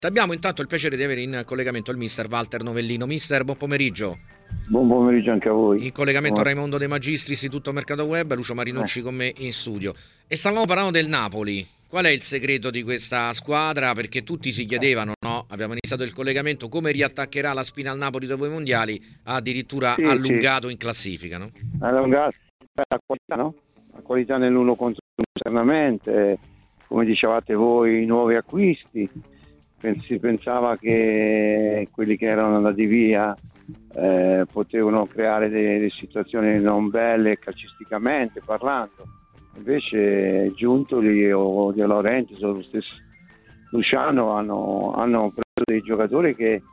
Abbiamo intanto il piacere di avere in collegamento il mister Walter Novellino. Mister, buon pomeriggio. Buon pomeriggio anche a voi. In collegamento Raimondo De Magistris, Istituto Mercato Web, Lucio Marinucci con me in studio. E stavamo parlando del Napoli. Qual è il segreto di questa squadra? Perché tutti si chiedevano, no? Abbiamo iniziato il collegamento, come riattaccherà la spina al Napoli dopo i mondiali, ha addirittura allungato in classifica, no? Allungato la qualità, no? La qualità nell'uno contro l'uno esternamente, come dicevate voi, i nuovi acquisti. Si pensava che quelli che erano andati via potevano creare delle situazioni non belle calcisticamente parlando, invece Giuntoli o De Laurentiis o lo stesso Luciano hanno preso dei giocatori che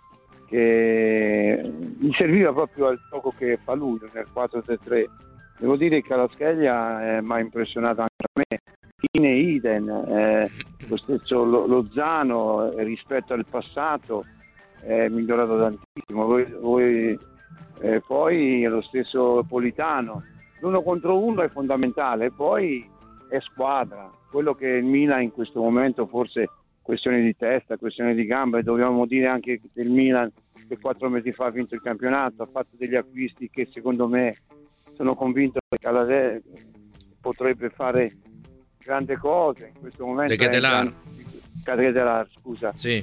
gli serviva proprio al gioco che fa lui nel 4-3-3. Devo dire che la scheglia mi ha impressionato anche a me, Ine Iden, lo stesso Lozano rispetto al passato è migliorato tantissimo. Poi lo stesso Politano, l'uno contro uno è fondamentale, poi è squadra. Quello che il Milan in questo momento, forse questione di testa, questione di gambe, dobbiamo dire anche del Milan che 4 mesi fa ha vinto il campionato, ha fatto degli acquisti che secondo me sono convinto che Calazé potrebbe fare grandi cose in questo momento. Ketelar, scusa, sì.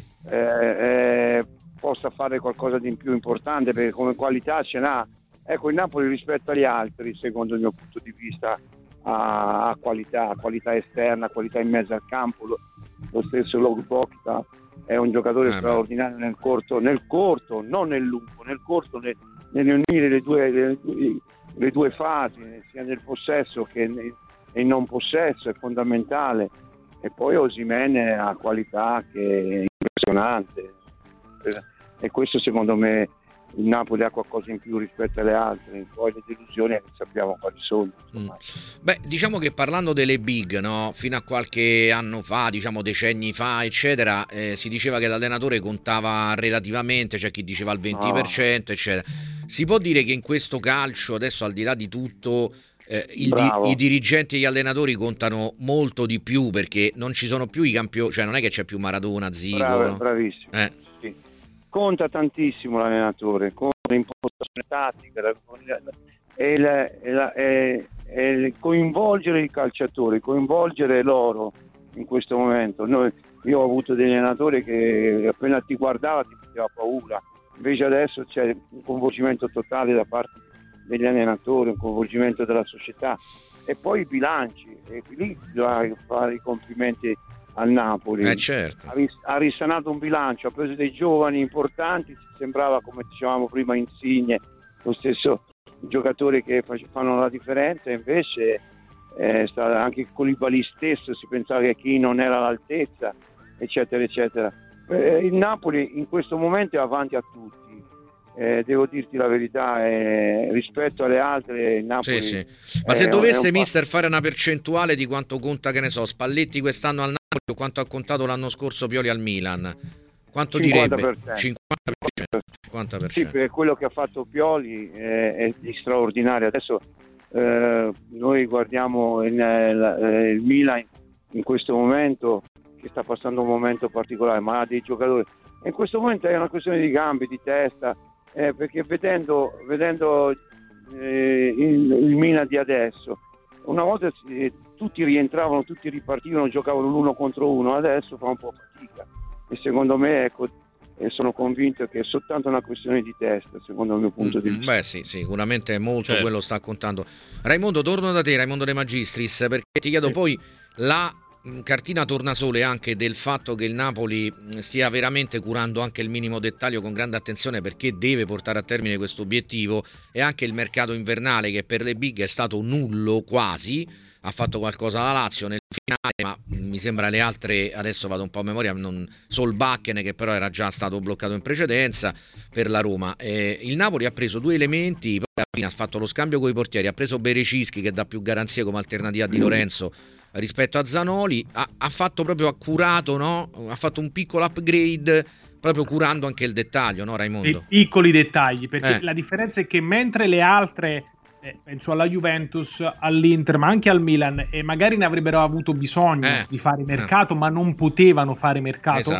Possa fare qualcosa di più importante, perché come qualità ce n'ha. Ecco, il Napoli rispetto agli altri, secondo il mio punto di vista, ha qualità esterna, qualità in mezzo al campo. Lo stesso Logbokta è un giocatore straordinario nel corto, non nel lungo, nel corto, nell'unire le due fasi, sia nel possesso che nel non possesso, è fondamentale. E poi Osimhen ha qualità che è impressionante, e questo secondo me il Napoli ha qualcosa in più rispetto alle altre. Poi le delusioni sappiamo quali sono. Beh, diciamo che parlando delle big, no, fino a qualche anno fa, diciamo decenni fa, eccetera, si diceva che l'allenatore contava relativamente, c'è chi diceva al 20%, eccetera. Si può dire che in questo calcio, adesso al di là di tutto, i dirigenti e gli allenatori contano molto di più, perché non ci sono più i campioni, cioè non è che c'è più Maradona, Zico. Bravissimo. Sì. Conta tantissimo l'allenatore, con l'impostazione tattica e coinvolgere i calciatori, coinvolgere loro in questo momento. Io ho avuto degli allenatori che appena ti guardava ti metteva paura, invece adesso c'è un coinvolgimento totale da parte degli allenatori, un coinvolgimento della società. E poi i bilanci, e lì bisogna fare i complimenti al Napoli. Certo. Ha risanato un bilancio, ha preso dei giovani importanti, sembrava, come dicevamo prima, Insigne, lo stesso giocatore che fanno la differenza, invece anche Koulibaly stesso si pensava che chi non era all'altezza, eccetera eccetera. Il Napoli in questo momento è avanti a tutti. Devo dirti la verità, rispetto alle altre il Napoli sì. Ma se dovesse mister fare una percentuale di quanto conta, che ne so, Spalletti quest'anno al Napoli o quanto ha contato l'anno scorso Pioli al Milan, quanto 50%. direbbe? 50%. Sì, perché quello che ha fatto Pioli è di straordinario. Adesso noi guardiamo il Milan in questo momento, che sta passando un momento particolare, ma ha dei giocatori, e in questo momento è una questione di gambe, di testa, perché vedendo il Milan di adesso, una volta tutti rientravano, tutti ripartivano, giocavano l'uno contro uno, adesso fa un po' fatica, e secondo me, ecco, sono convinto che è soltanto una questione di testa, secondo il mio punto di vista. Beh sì, sicuramente è molto, certo. Quello sta contando. Raimondo, torno da te, Raimondo De Magistris, perché ti chiedo poi la cartina tornasole anche del fatto che il Napoli stia veramente curando anche il minimo dettaglio con grande attenzione, perché deve portare a termine questo obiettivo, e anche il mercato invernale, che per le big è stato nullo quasi. Ha fatto qualcosa la Lazio nel finale, ma mi sembra le altre, adesso vado un po' a memoria, Solbakken, che però era già stato bloccato in precedenza per la Roma. Il Napoli ha preso due elementi, poi alla fine ha fatto lo scambio con i portieri, ha preso Berecischi, che dà più garanzie come alternativa di Lorenzo rispetto a Zanoli, ha fatto proprio accurato, no? Ha fatto un piccolo upgrade, proprio curando anche il dettaglio, no Raimondo? Dei piccoli dettagli, perché la differenza è che mentre le altre, penso alla Juventus, all'Inter, ma anche al Milan, e magari ne avrebbero avuto bisogno di fare mercato, ma non potevano fare mercato, esatto.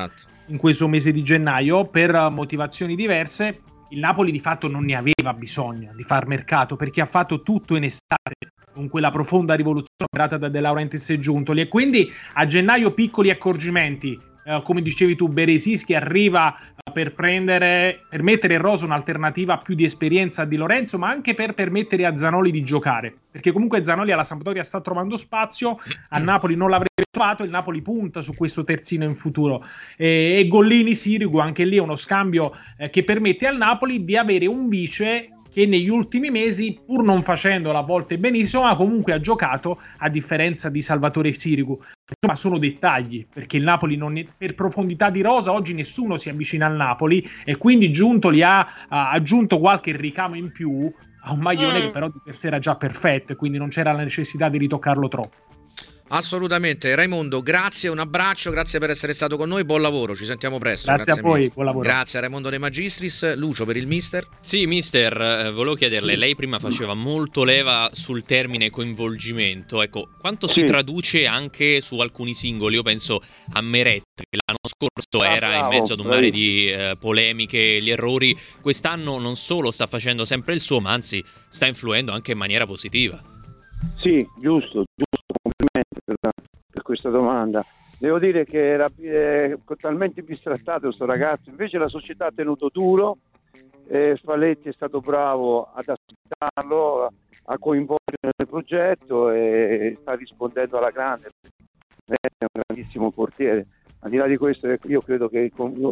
in questo mese di gennaio per motivazioni diverse. Il Napoli di fatto non ne aveva bisogno di far mercato, perché ha fatto tutto in estate con quella profonda rivoluzione operata da De Laurentiis e Giuntoli, e quindi a gennaio piccoli accorgimenti. Come dicevi tu, Beresischi arriva per mettere in rosa un'alternativa più di esperienza a Di Lorenzo, ma anche per permettere a Zanoli di giocare, perché comunque Zanoli alla Sampdoria sta trovando spazio, a Napoli non l'avrebbe trovato, il Napoli punta su questo terzino in futuro, e Gollini-Sirigu anche lì è uno scambio che permette al Napoli di avere un vice che negli ultimi mesi, pur non facendolo a volte benissimo, ma comunque ha giocato, a differenza di Salvatore Sirigu. Ma sono dettagli, perché il Napoli per profondità di rosa oggi nessuno si avvicina al Napoli, e quindi Giuntoli ha aggiunto qualche ricamo in più a un maglione che però di per sé era già perfetto, e quindi non c'era la necessità di ritoccarlo troppo. Assolutamente. Raimondo, grazie, un abbraccio, grazie per essere stato con noi, buon lavoro, ci sentiamo presto. Grazie a voi, buon lavoro. Grazie a Raimondo De Magistris. Lucio, per il mister? Sì, mister, volevo chiederle, lei prima faceva molto leva sul termine coinvolgimento, ecco, quanto si traduce anche su alcuni singoli? Io penso a Meret, che l'anno scorso era in mezzo ad un mare di polemiche, gli errori, quest'anno non solo sta facendo sempre il suo, ma anzi sta influendo anche in maniera positiva. Sì, giusto, complimenti per questa domanda. Devo dire che era talmente bistrattato questo ragazzo, invece la società ha tenuto duro, Spalletti è stato bravo ad aspettarlo, a coinvolgere nel progetto, e sta rispondendo alla grande. È un grandissimo portiere. Al di là di questo, io credo che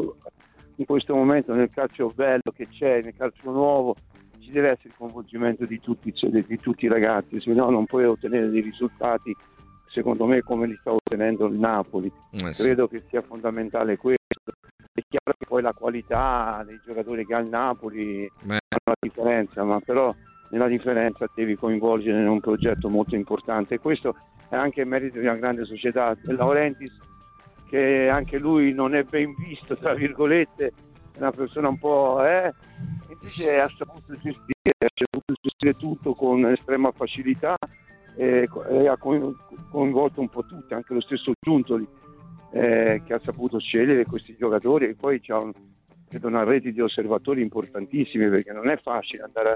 in questo momento nel calcio bello che c'è, nel calcio nuovo, ci deve essere il coinvolgimento di tutti i ragazzi, se no non puoi ottenere dei risultati, secondo me, come li sta ottenendo il Napoli. Credo che sia fondamentale questo. È chiaro che poi la qualità dei giocatori che ha il Napoli fa la differenza, ma però nella differenza devi coinvolgere in un progetto molto importante, e questo è anche il merito di una grande società. De Laurentiis, che anche lui non è ben visto, tra virgolette, è una persona un po'... invece ha saputo gestire tutto con estrema facilità, e ha coinvolto un po' tutti, anche lo stesso Giuntoli, che ha saputo scegliere questi giocatori, e poi c'è una rete di osservatori importantissimi, perché non è facile andare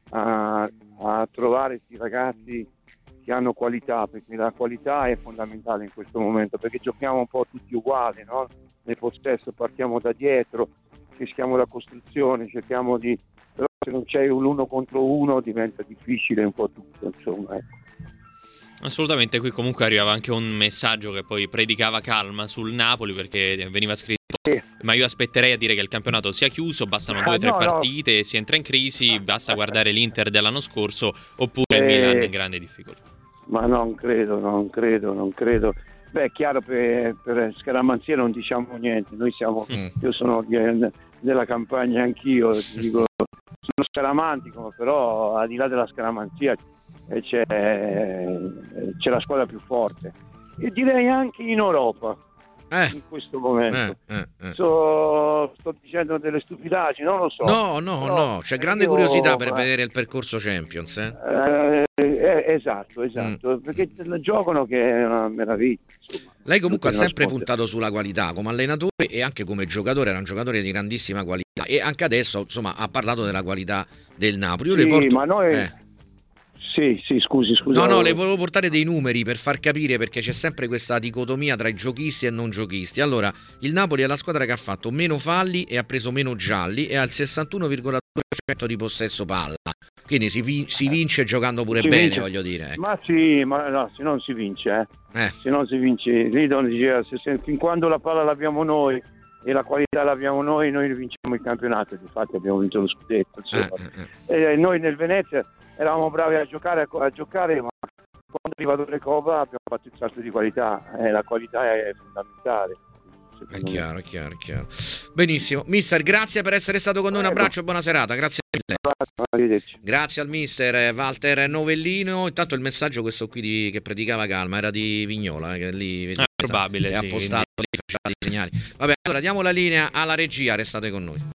a trovare questi ragazzi che hanno qualità, perché la qualità è fondamentale in questo momento, perché giochiamo un po' tutti uguali, no? Nel possesso partiamo da dietro, rischiamo la costruzione, cerchiamo di... però se non c'è un uno contro uno diventa difficile un po' tutto, insomma. Assolutamente, qui comunque arrivava anche un messaggio che poi predicava calma sul Napoli, perché veniva scritto ma io aspetterei a dire che il campionato sia chiuso, bastano 2 o 3 partite, si entra in crisi, basta guardare l'Inter dell'anno scorso oppure il Milan in grande difficoltà. Ma non credo. Beh, è chiaro, per scaramanzia non diciamo niente, noi siamo, io sono della campagna anch'io, dico, sono scaramantico, però al di là della scaramanzia c'è la squadra più forte, e direi anche in Europa in questo momento. Sto dicendo delle stupidaggini, non lo so. No, c'è grande curiosità per vedere il percorso Champions. Esatto, perché giocano, che è una meraviglia, insomma. Lei comunque ha sempre puntato sulla qualità come allenatore e anche come giocatore, era un giocatore di grandissima qualità, e anche adesso, insomma, ha parlato della qualità del Napoli. Io le porto... ma noi... Sì, scusi. No, le volevo portare dei numeri per far capire, perché c'è sempre questa dicotomia tra i giochisti e non giochisti. Allora, il Napoli è la squadra che ha fatto meno falli e ha preso meno gialli, e ha il 61,2% di possesso palla. Quindi si vince giocando pure bene, vince. Voglio dire. Ma sì, ma no, se non si vince, se non si vince, lì non diceva, fin quando la palla l'abbiamo noi e la qualità l'abbiamo noi vinciamo il campionato. Infatti abbiamo vinto lo scudetto, insomma. Noi nel Venezia eravamo bravi a giocare, ma quando è arrivato le Copa abbiamo fatto il salto di qualità, la qualità è fondamentale. È chiaro. Benissimo, mister, grazie per essere stato con noi, un abbraccio e buona serata, grazie mille. Grazie al mister Walter Novellino. Intanto il messaggio questo qui che predicava calma era di Vignola, che lì probabile, è appostato, lì faceva dei segnali. Vabbè, allora diamo la linea alla regia, restate con noi.